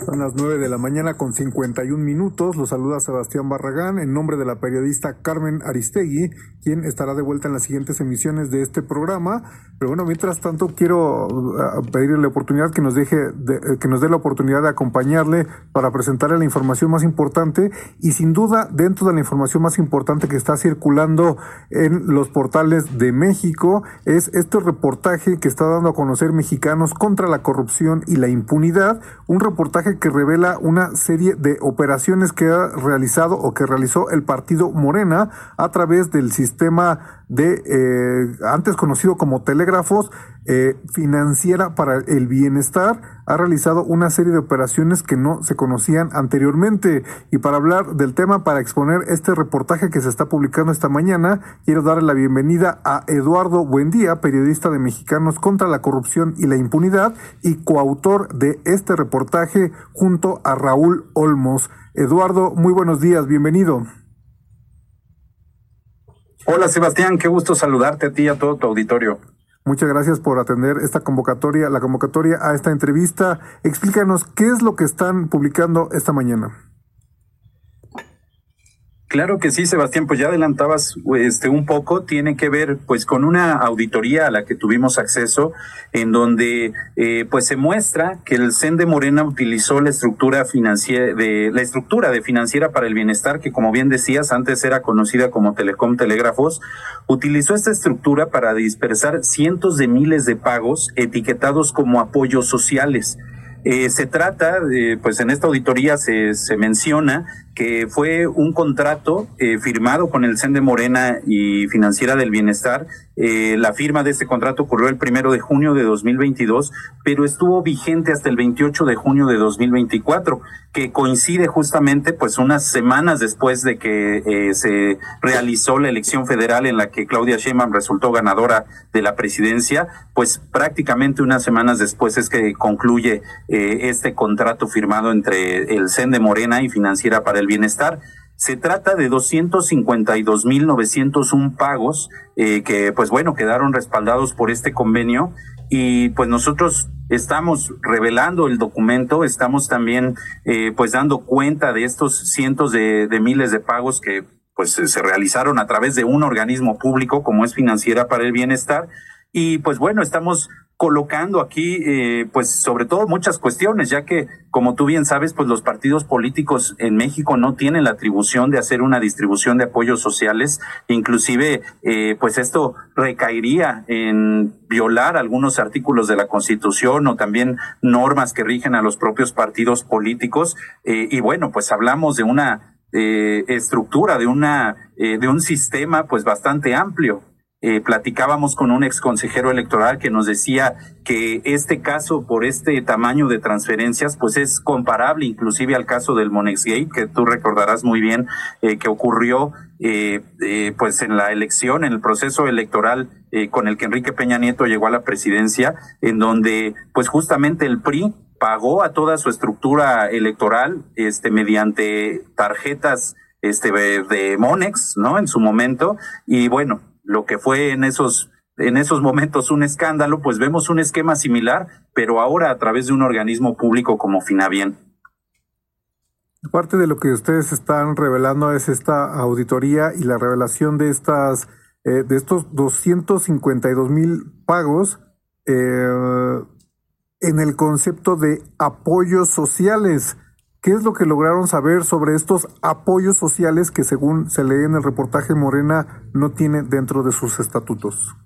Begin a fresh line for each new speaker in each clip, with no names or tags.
Son las 9 de la mañana con 51 minutos. Los saluda Sebastián Barragán en nombre de la periodista Carmen Aristegui, quien estará de vuelta en las siguientes emisiones de este programa. Pero bueno, mientras tanto quiero pedirle la oportunidad que nos dé la oportunidad de acompañarle para presentarle la información más importante, y sin duda dentro de la información más importante que está circulando en los portales de México es este reportaje que está dando a conocer Mexicanos contra la Corrupción y la Impunidad, un reportaje que revela una serie de operaciones que ha realizado o que realizó el partido Morena a través del sistema de antes conocido como telégrafos, Financiera para el Bienestar. Ha realizado una serie de operaciones que no se conocían anteriormente. Y para hablar del tema, para exponer este reportaje que se está publicando esta mañana, quiero darle la bienvenida a Eduardo Buendía, periodista de Mexicanos contra la Corrupción y la Impunidad y coautor de este reportaje junto a Raúl Olmos. Eduardo, muy buenos días, bienvenido.
Hola Sebastián, qué gusto saludarte a ti y a todo tu auditorio.
Muchas gracias por atender esta convocatoria, la convocatoria a esta entrevista. Explícanos qué es lo que están publicando esta mañana.
Claro que sí, Sebastián, pues ya adelantabas un poco, tiene que ver pues con una auditoría a la que tuvimos acceso, en donde pues se muestra que el CEN de Morena utilizó la estructura de Financiera para el Bienestar, que como bien decías, antes era conocida como Telecom Telégrafos, utilizó esta estructura para dispersar cientos de miles de pagos etiquetados como apoyos sociales. Se trata, pues en esta auditoría se menciona que fue un contrato firmado con el CEN de Morena y Financiera del Bienestar. La firma de este contrato ocurrió el 1 de junio de 2022, pero estuvo vigente hasta el 28 de junio de 2024, que coincide justamente pues unas semanas después de que se realizó la elección federal en la que Claudia Sheinbaum resultó ganadora de la presidencia. Pues prácticamente unas semanas después es que concluye este contrato firmado entre el CEN de Morena y Financiera para el Bienestar. Se trata de 252,901 pagos que pues bueno, quedaron respaldados por este convenio, y pues nosotros estamos revelando el documento, estamos también pues dando cuenta de estos cientos de miles de pagos que pues se realizaron a través de un organismo público como es Financiera para el Bienestar. Y pues bueno, estamos colocando aquí pues sobre todo muchas cuestiones, ya que como tú bien sabes, pues los partidos políticos en México no tienen la atribución de hacer una distribución de apoyos sociales. Inclusive pues esto recaería en violar algunos artículos de la Constitución o también normas que rigen a los propios partidos políticos. Y bueno, pues hablamos de una estructura, de un sistema pues bastante amplio. Platicábamos con un ex consejero electoral que nos decía que este caso, por este tamaño de transferencias, pues es comparable inclusive al caso del Monexgate, que tú recordarás muy bien, que ocurrió pues en la elección, en el proceso electoral con el que Enrique Peña Nieto llegó a la presidencia, en donde pues justamente el PRI pagó a toda su estructura electoral mediante tarjetas de Monex, ¿no? En su momento. Y bueno, lo que fue en esos momentos un escándalo, pues vemos un esquema similar, pero ahora a través de un organismo público como Finabien.
Parte de lo que ustedes están revelando es esta auditoría y la revelación de estos 252,000 pagos en el concepto de apoyos sociales. ¿Qué es lo que lograron saber sobre estos apoyos sociales que, según se lee en el reportaje, Morena no tiene dentro de sus estatutos?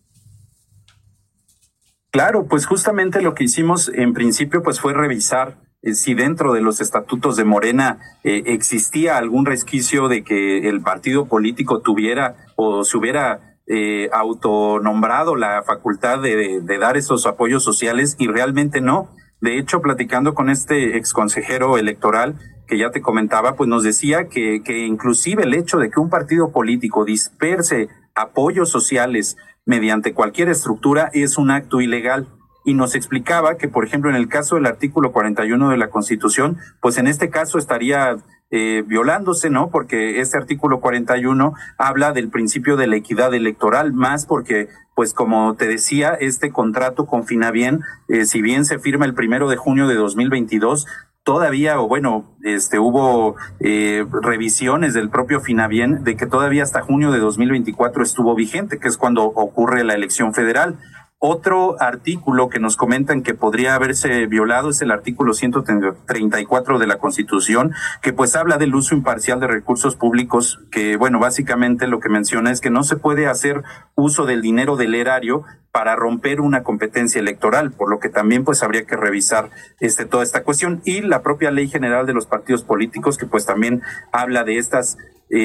Claro, pues justamente lo que hicimos en principio pues fue revisar si dentro de los estatutos de Morena existía algún resquicio de que el partido político tuviera o se hubiera autonombrado la facultad de dar esos apoyos sociales, y realmente no. De hecho, platicando con este exconsejero electoral que ya te comentaba, pues nos decía que inclusive el hecho de que un partido político disperse apoyos sociales mediante cualquier estructura es un acto ilegal. Y nos explicaba que, por ejemplo, en el caso del artículo 41 de la Constitución, pues en este caso estaría violándose, ¿no? Porque este artículo 41 habla del principio de la equidad electoral, más porque, pues como te decía, este contrato con Finabien, si bien se firma el 1 de junio de 2022, todavía, o bueno, hubo revisiones del propio Finabien de que todavía hasta junio de 2024 estuvo vigente, que es cuando ocurre la elección federal. Otro artículo que nos comentan que podría haberse violado es el artículo 134 de la Constitución, que pues habla del uso imparcial de recursos públicos, que bueno, básicamente lo que menciona es que no se puede hacer uso del dinero del erario para romper una competencia electoral, por lo que también pues habría que revisar toda esta cuestión, y la propia Ley General de los Partidos Políticos, que pues también habla de estas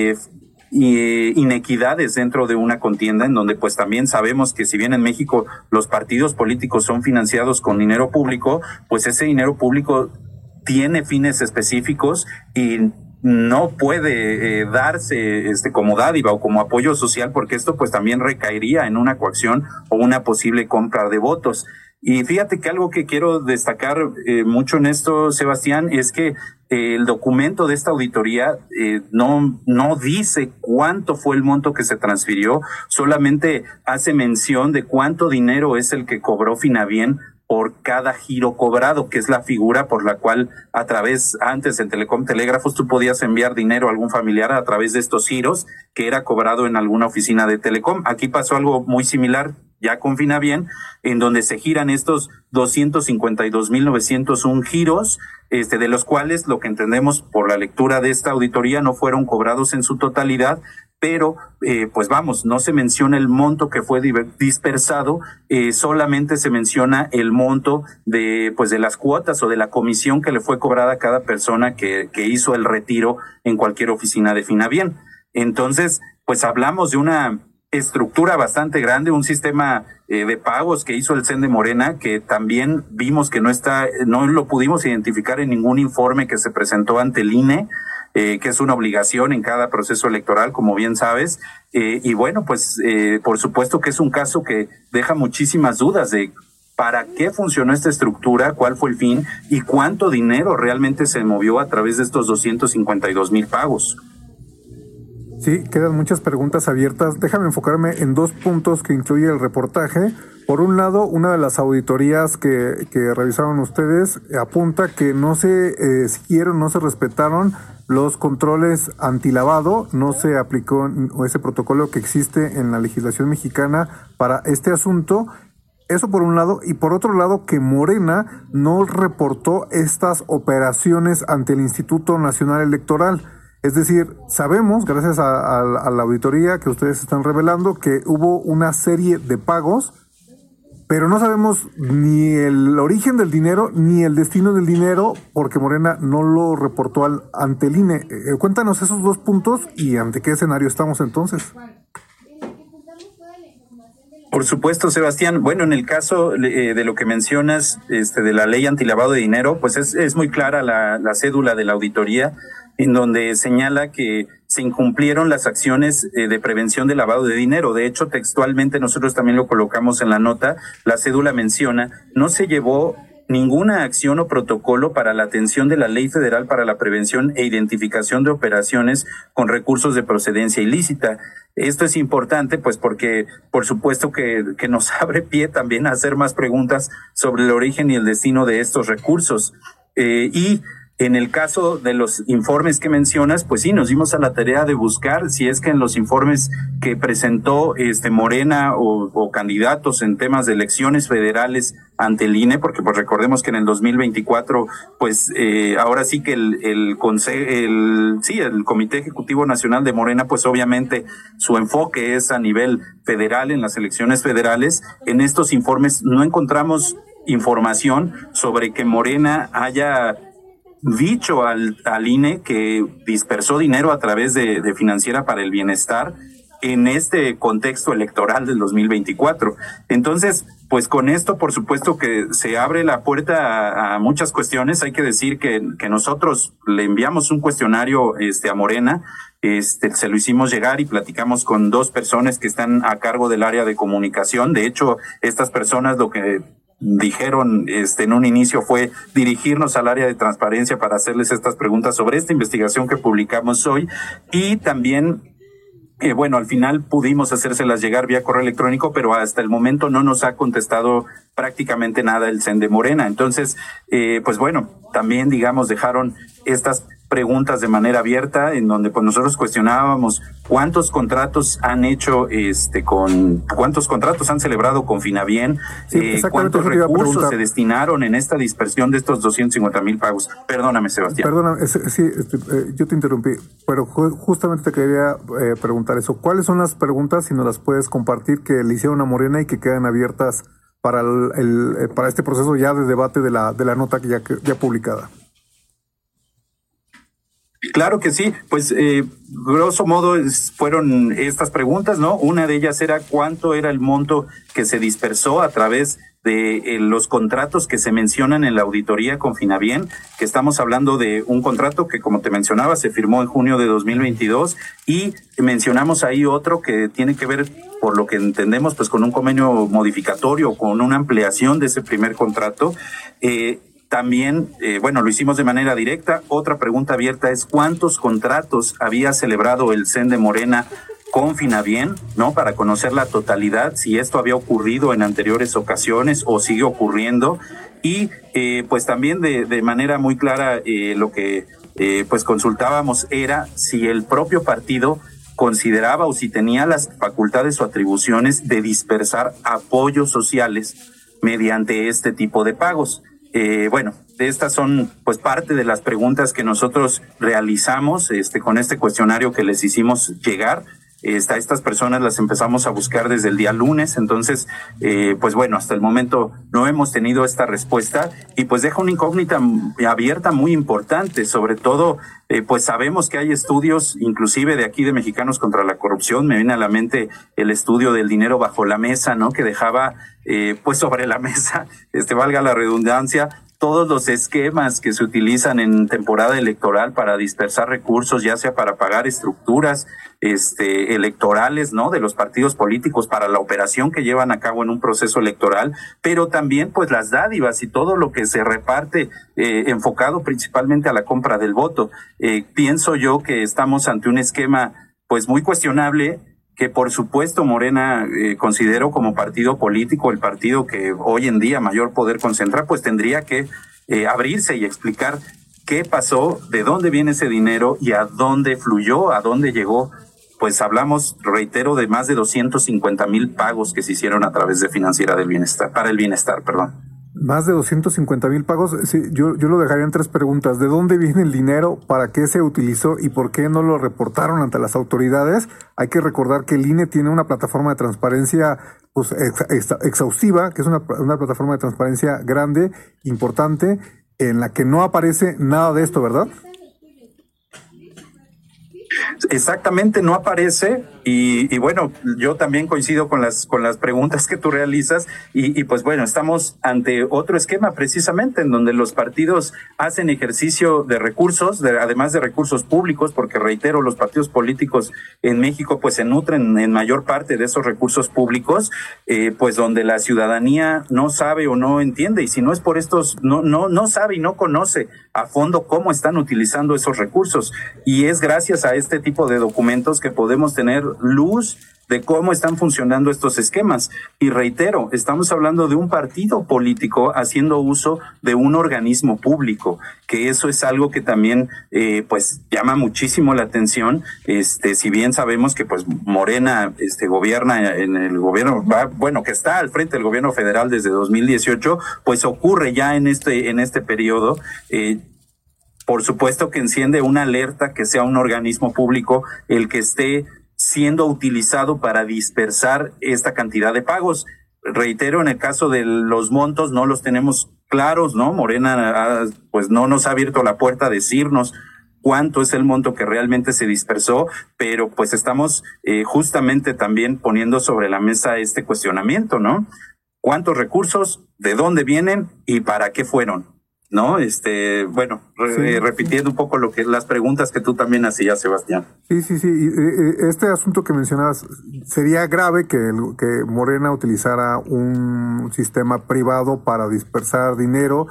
inequidades dentro de una contienda, en donde pues también sabemos que si bien en México los partidos políticos son financiados con dinero público, pues ese dinero público tiene fines específicos y no puede darse como dádiva o como apoyo social, porque esto pues también recaería en una coacción o una posible compra de votos. Y fíjate que algo que quiero destacar mucho en esto, Sebastián, es que el documento de esta auditoría no dice cuánto fue el monto que se transfirió, solamente hace mención de cuánto dinero es el que cobró Finabien por cada giro cobrado, que es la figura por la cual antes en Telecom Telégrafos tú podías enviar dinero a algún familiar a través de estos giros que era cobrado en alguna oficina de Telecom. Aquí pasó algo muy similar ya con Finabien, en donde se giran estos 252,901 giros, de los cuales lo que entendemos por la lectura de esta auditoría no fueron cobrados en su totalidad, pero pues vamos, no se menciona el monto que fue dispersado, solamente se menciona el monto de las cuotas o de la comisión que le fue cobrada a cada persona que hizo el retiro en cualquier oficina de Finabien. Entonces, pues hablamos de una estructura bastante grande, un sistema de pagos que hizo el CEN de Morena, que también vimos que no lo pudimos identificar en ningún informe que se presentó ante el INE, que es una obligación en cada proceso electoral, como bien sabes, y bueno, pues por supuesto que es un caso que deja muchísimas dudas de para qué funcionó esta estructura, cuál fue el fin y cuánto dinero realmente se movió a través de estos 252,000 pagos.
Sí, quedan muchas preguntas abiertas. Déjame enfocarme en dos puntos que incluye el reportaje. Por un lado, una de las auditorías que revisaron ustedes apunta que no se siguieron, no se respetaron los controles antilavado, no se aplicó ese protocolo que existe en la legislación mexicana para este asunto. Eso por un lado, y por otro lado que Morena no reportó estas operaciones ante el Instituto Nacional Electoral. Es decir, sabemos, gracias a la auditoría que ustedes están revelando, que hubo una serie de pagos, pero no sabemos ni el origen del dinero ni el destino del dinero, porque Morena no lo reportó ante el INE. Cuéntanos esos dos puntos y ante qué escenario estamos entonces.
Por supuesto, Sebastián. Bueno, en el caso de lo que mencionas, de la ley antilavado de dinero, pues es muy clara la cédula de la auditoría, en donde señala que se incumplieron las acciones de prevención de lavado de dinero. De hecho, textualmente nosotros también lo colocamos en la nota. La cédula menciona, no se llevó ninguna acción o protocolo para la atención de la Ley Federal para la Prevención e Identificación de Operaciones con recursos de procedencia ilícita. Esto es importante, pues porque por supuesto que nos abre pie también a hacer más preguntas sobre el origen y el destino de estos recursos. Y en el caso de los informes que mencionas, pues sí, nos dimos a la tarea de buscar si es que en los informes que presentó Morena o candidatos en temas de elecciones federales ante el INE, porque pues recordemos que en el 2024, pues ahora sí que el Comité Ejecutivo Nacional de Morena, pues obviamente su enfoque es a nivel federal en las elecciones federales. En estos informes no encontramos información sobre que Morena haya dicho al INE que dispersó dinero a través de Financiera para el Bienestar en este contexto electoral del 2024. Entonces, pues con esto, por supuesto que se abre la puerta a muchas cuestiones. Hay que decir que nosotros le enviamos un cuestionario a Morena, se lo hicimos llegar y platicamos con dos personas que están a cargo del área de comunicación. De hecho, estas personas lo que dijeron en un inicio fue dirigirnos al área de transparencia para hacerles estas preguntas sobre esta investigación que publicamos hoy, y también Bueno, al final pudimos hacérselas llegar vía correo electrónico, pero hasta el momento no nos ha contestado prácticamente nada el CEN de Morena. Entonces, pues bueno, también, digamos, dejaron estas preguntas de manera abierta, en donde pues nosotros cuestionábamos cuántos contratos han hecho cuántos contratos han celebrado con Finabien, cuántos recursos se destinaron en esta dispersión de estos 250,000 pagos. Perdóname, Sebastián.
Perdóname, yo te interrumpí, pero justamente te quería preguntar eso. ¿Cuáles son las preguntas, si nos las puedes compartir, que le hicieron a Morena y que quedan abiertas para para este proceso ya de debate de la nota que ya publicada?
Claro que sí, pues grosso modo fueron estas preguntas, ¿no? Una de ellas era cuánto era el monto que se dispersó a través de los contratos que se mencionan en la auditoría con Finabien, que estamos hablando de un contrato que, como te mencionaba, se firmó en junio de 2022, y mencionamos ahí otro que tiene que ver, por lo que entendemos, pues con un convenio modificatorio, con una ampliación de ese primer contrato. También, bueno, lo hicimos de manera directa. Otra pregunta abierta es cuántos contratos había celebrado el CEN de Morena con Finabien, ¿no? Para conocer la totalidad, si esto había ocurrido en anteriores ocasiones o sigue ocurriendo. Y pues también de manera muy clara lo que pues consultábamos era si el propio partido consideraba o si tenía las facultades o atribuciones de dispersar apoyos sociales mediante este tipo de pagos. Bueno, estas son pues parte de las preguntas que nosotros realizamos con este cuestionario que les hicimos llegar. A estas personas las empezamos a buscar desde el día lunes, entonces pues bueno, hasta el momento no hemos tenido esta respuesta, y pues deja una incógnita abierta muy importante. Sobre todo pues sabemos que hay estudios inclusive de aquí de Mexicanos contra la Corrupción. Me viene a la mente el estudio del dinero bajo la mesa, ¿no? Que dejaba pues sobre la mesa, valga la redundancia, todos los esquemas que se utilizan en temporada electoral para dispersar recursos, ya sea para pagar estructuras electorales, ¿no? De los partidos políticos para la operación que llevan a cabo en un proceso electoral, pero también pues las dádivas y todo lo que se reparte enfocado principalmente a la compra del voto. Pienso yo que estamos ante un esquema pues muy cuestionable, que por supuesto Morena considero como partido político, el partido que hoy en día mayor poder concentra, pues tendría que abrirse y explicar qué pasó, de dónde viene ese dinero y a dónde fluyó, a dónde llegó. Pues hablamos, reitero, de más de 250,000 pagos que se hicieron a través de Financiera del Bienestar, para el Bienestar, perdón.
Más de 250,000 pagos. Sí, yo lo dejaría en tres preguntas. ¿De dónde viene el dinero? ¿Para qué se utilizó? ¿Y por qué no lo reportaron ante las autoridades? Hay que recordar que el INE tiene una plataforma de transparencia pues exhaustiva, que es una plataforma de transparencia grande, importante, en la que no aparece nada de esto, ¿verdad?
Exactamente, no aparece, y bueno, yo también coincido con las preguntas que tú realizas, y pues bueno, estamos ante otro esquema precisamente en donde los partidos hacen ejercicio de recursos, además de recursos públicos, porque reitero, los partidos políticos en México pues se nutren en mayor parte de esos recursos públicos, pues donde la ciudadanía no sabe o no entiende, y si no es por estos, no sabe y no conoce a fondo cómo están utilizando esos recursos, y es gracias a este tipo de documentos que podemos tener luz de cómo están funcionando estos esquemas. Y reitero, estamos hablando de un partido político haciendo uso de un organismo público, que eso es algo que también pues llama muchísimo la atención. Si bien sabemos que pues Morena gobierna en el gobierno, que está al frente del gobierno federal desde 2018, pues ocurre ya en este periodo. Por supuesto que enciende una alerta que sea un organismo público el que esté siendo utilizado para dispersar esta cantidad de pagos. Reitero, en el caso de los montos no los tenemos claros, ¿no? Morena pues no nos ha abierto la puerta a decirnos cuánto es el monto que realmente se dispersó, pero pues estamos justamente también poniendo sobre la mesa este cuestionamiento, ¿no? ¿Cuántos recursos, de dónde vienen y para qué fueron? ¿No? Repitiendo un poco las preguntas que tú también hacías, Sebastián.
Sí. Este asunto que mencionabas, sería grave que Morena utilizara un sistema privado para dispersar dinero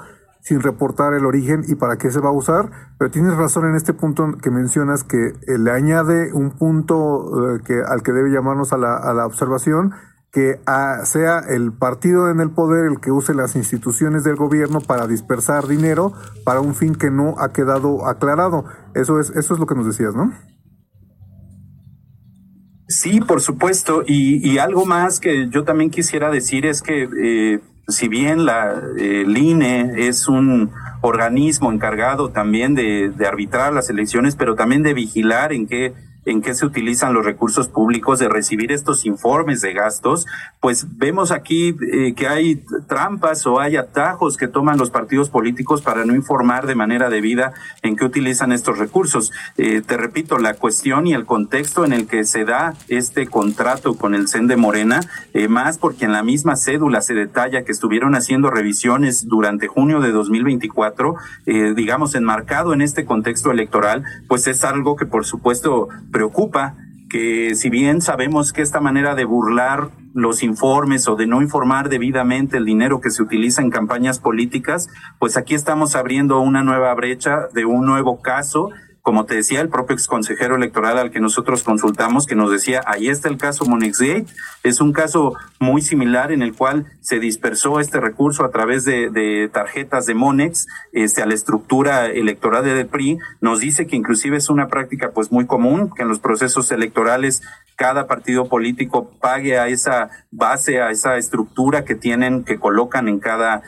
sin reportar el origen y para qué se va a usar, pero tienes razón en este punto que mencionas que le añade un punto al que debe llamarnos a la observación, que sea el partido en el poder el que use las instituciones del gobierno para dispersar dinero para un fin que no ha quedado aclarado. Eso es lo que nos decías, ¿no?
Sí, por supuesto. Y algo más que yo también quisiera decir es que si bien el INE es un organismo encargado también de arbitrar las elecciones, pero también de vigilar en qué se utilizan los recursos públicos, de recibir estos informes de gastos, pues vemos aquí que hay trampas o hay atajos que toman los partidos políticos para no informar de manera debida en qué utilizan estos recursos. Te repito, la cuestión y el contexto en el que se da este contrato con el CEN de Morena, más porque en la misma cédula se detalla que estuvieron haciendo revisiones durante junio de 2024, digamos, enmarcado en este contexto electoral, pues es algo que por supuesto preocupa, que si bien sabemos que esta manera de burlar los informes o de no informar debidamente el dinero que se utiliza en campañas políticas, pues aquí estamos abriendo una nueva brecha de un nuevo caso. Como te decía, el propio exconsejero electoral al que nosotros consultamos, que nos decía, ahí está el caso Monexgate, es un caso muy similar en el cual se dispersó este recurso a través de tarjetas de Monex a la estructura electoral del PRI. Nos dice que inclusive es una práctica pues muy común, que en los procesos electorales cada partido político pague a esa base, a esa estructura que tienen, que colocan en cada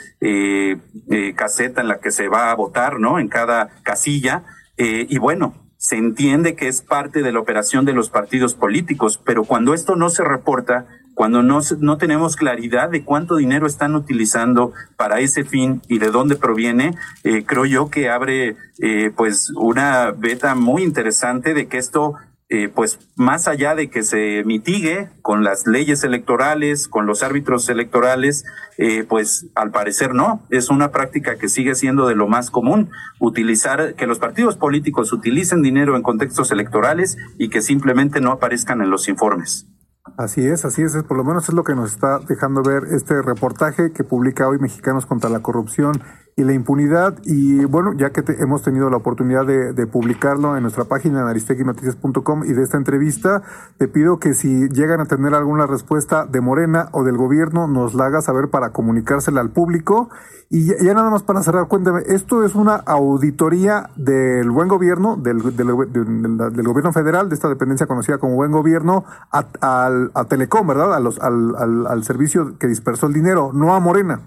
caseta en la que se va a votar, ¿no? En cada casilla. Y bueno, se entiende que es parte de la operación de los partidos políticos, pero cuando esto no se reporta, cuando no tenemos claridad de cuánto dinero están utilizando para ese fin y de dónde proviene, creo yo que abre pues una veta muy interesante de que esto pues más allá de que se mitigue con las leyes electorales, con los árbitros electorales, pues al parecer no, es una práctica que sigue siendo de lo más común, que los partidos políticos utilicen dinero en contextos electorales y que simplemente no aparezcan en los informes.
Así es, por lo menos es lo que nos está dejando ver este reportaje que publica hoy Mexicanos contra la Corrupción y la Impunidad. Y bueno, ya que hemos tenido la oportunidad de publicarlo en nuestra página en aristeguinoticias.com y de esta entrevista, te pido que si llegan a tener alguna respuesta de Morena o del gobierno, nos la hagas saber para comunicársela al público. Y ya nada más para cerrar, cuéntame, ¿esto es una auditoría del buen gobierno, del gobierno federal, de esta dependencia conocida como buen gobierno, a Telecom, ¿verdad? Al servicio que dispersó el dinero, no a Morena?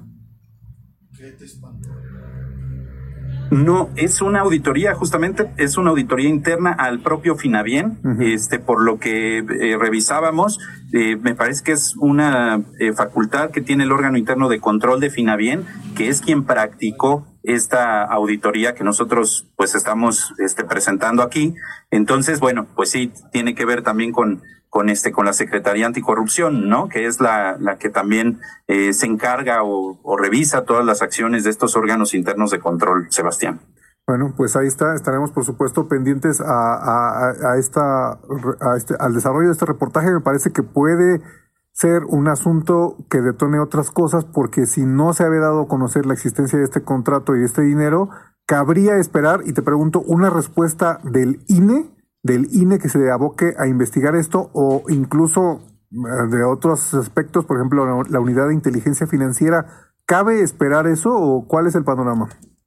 No, es una auditoría, justamente, es una auditoría interna al propio Finabien, por lo que revisábamos, me parece que es una facultad que tiene el órgano interno de control de Finabien, que es quien practicó esta auditoría que nosotros pues estamos presentando aquí. Entonces, bueno, pues sí, tiene que ver también con la Secretaría Anticorrupción, ¿no? Que es la que también se encarga o revisa todas las acciones de estos órganos internos de control, Sebastián.
Bueno, pues ahí está, estaremos por supuesto pendientes al desarrollo de este reportaje. Me parece que puede ser un asunto que detone otras cosas, porque si no se había dado a conocer la existencia de este contrato y de este dinero, cabría esperar, y te pregunto, una respuesta del INE que se aboque a investigar esto, o incluso de otros aspectos, por ejemplo, la unidad de inteligencia financiera. ¿Cabe esperar eso o cuál es el panorama?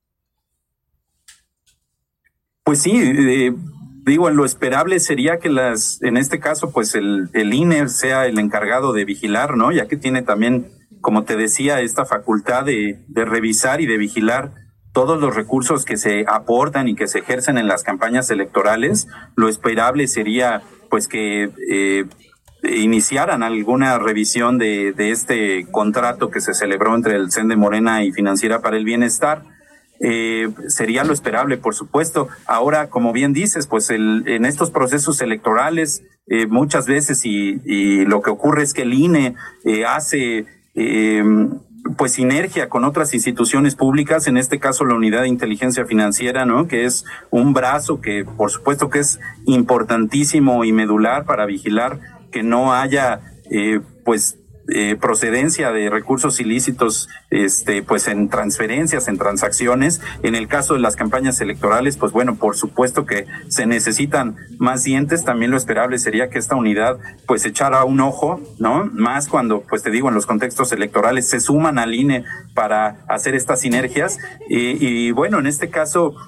Pues sí, en lo esperable sería que en este caso, pues el INE sea el encargado de vigilar, ¿no? Ya que tiene también, como te decía, esta facultad de revisar y de vigilar todos los recursos que se aportan y que se ejercen en las campañas electorales. Lo esperable sería pues que iniciaran alguna revisión de este contrato que se celebró entre el CEN de Morena y Financiera para el Bienestar. Sería lo esperable, por supuesto. Ahora, como bien dices, pues en estos procesos electorales muchas veces y lo que ocurre es que el INE hace pues sinergia con otras instituciones públicas, en este caso la Unidad de Inteligencia Financiera, ¿no? Que es un brazo que por supuesto que es importantísimo y medular para vigilar que no haya pues procedencia de recursos ilícitos, pues en transferencias, en transacciones. En el caso de las campañas electorales, pues bueno, por supuesto que se necesitan más dientes. También lo esperable sería que esta unidad pues echara un ojo, ¿no? Más cuando, pues te digo, en los contextos electorales se suman al INE para hacer estas sinergias. Y bueno, en este caso,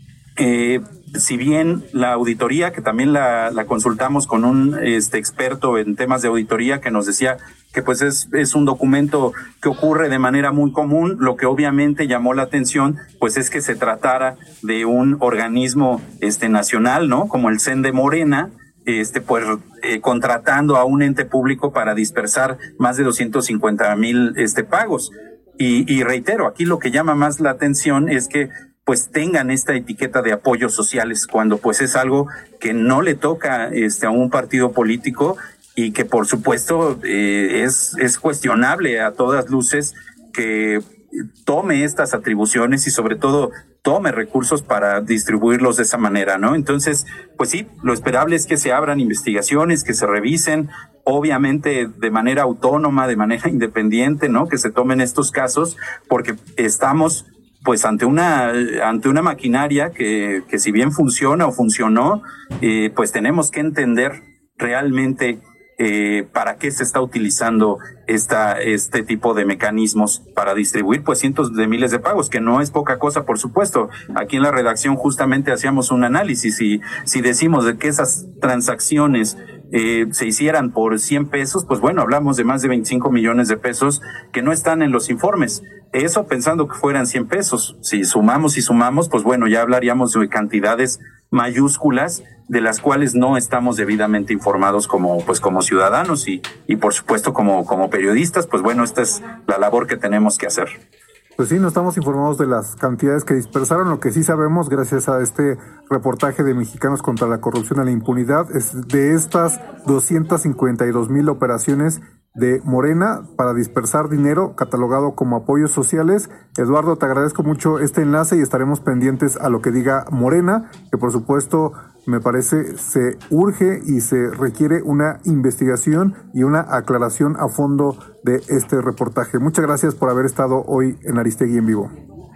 si bien la auditoría, que también la consultamos con un experto en temas de auditoría, que nos decía que pues es un documento que ocurre de manera muy común, lo que obviamente llamó la atención pues es que se tratara de un organismo nacional, ¿no? Como el CEN de Morena, pues contratando a un ente público para dispersar más de 250,000 pagos. Y reitero, aquí lo que llama más la atención es que pues tengan esta etiqueta de apoyos sociales, cuando pues es algo que no le toca a un partido político, y que por supuesto es cuestionable a todas luces que tome estas atribuciones y sobre todo tome recursos para distribuirlos de esa manera, ¿no? Entonces, pues sí, lo esperable es que se abran investigaciones, que se revisen, obviamente de manera autónoma, de manera independiente, ¿no? Que se tomen estos casos, porque estamos pues ante una maquinaria que si bien funciona o funcionó, pues tenemos que entender realmente para qué se está utilizando este tipo de mecanismos para distribuir pues cientos de miles de pagos, que no es poca cosa, por supuesto. Aquí en la redacción justamente hacíamos un análisis, y si decimos de que esas transacciones se hicieran por 100 pesos, pues bueno, hablamos de más de 25 millones de pesos que no están en los informes. Eso pensando que fueran 100 pesos. Si sumamos, pues bueno, ya hablaríamos de cantidades mayúsculas de las cuales no estamos debidamente informados como ciudadanos y por supuesto como periodistas. Pues bueno, esta es la labor que tenemos que hacer.
Pues sí, no estamos informados de las cantidades que dispersaron. Lo que sí sabemos, gracias a este reportaje de Mexicanos contra la Corrupción y la Impunidad, es de estas 252,000 operaciones de Morena para dispersar dinero catalogado como apoyos sociales. Eduardo, te agradezco mucho este enlace y estaremos pendientes a lo que diga Morena, que por supuesto me parece se urge y se requiere una investigación y una aclaración a fondo de este reportaje. Muchas gracias por haber estado hoy en Aristegui en Vivo.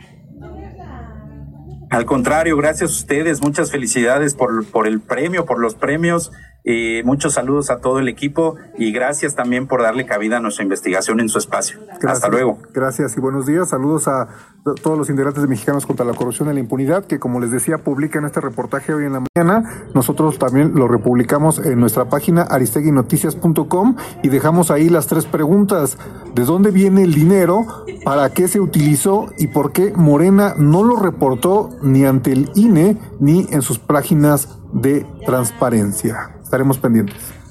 Al contrario, gracias a ustedes, muchas felicidades por el premio, por los premios. Muchos saludos a todo el equipo y gracias también por darle cabida a nuestra investigación en su espacio.
Gracias.
Hasta luego.
Gracias y buenos días. Saludos a todos los integrantes de Mexicanos contra la Corrupción y la Impunidad, que como les decía, publican este reportaje hoy en la mañana. Nosotros también lo republicamos en nuestra página aristeguinoticias.com y dejamos ahí las 3 preguntas. ¿De dónde viene el dinero? ¿Para qué se utilizó? ¿Y por qué Morena no lo reportó ni ante el INE ni en sus páginas de transparencia? Estaremos pendientes.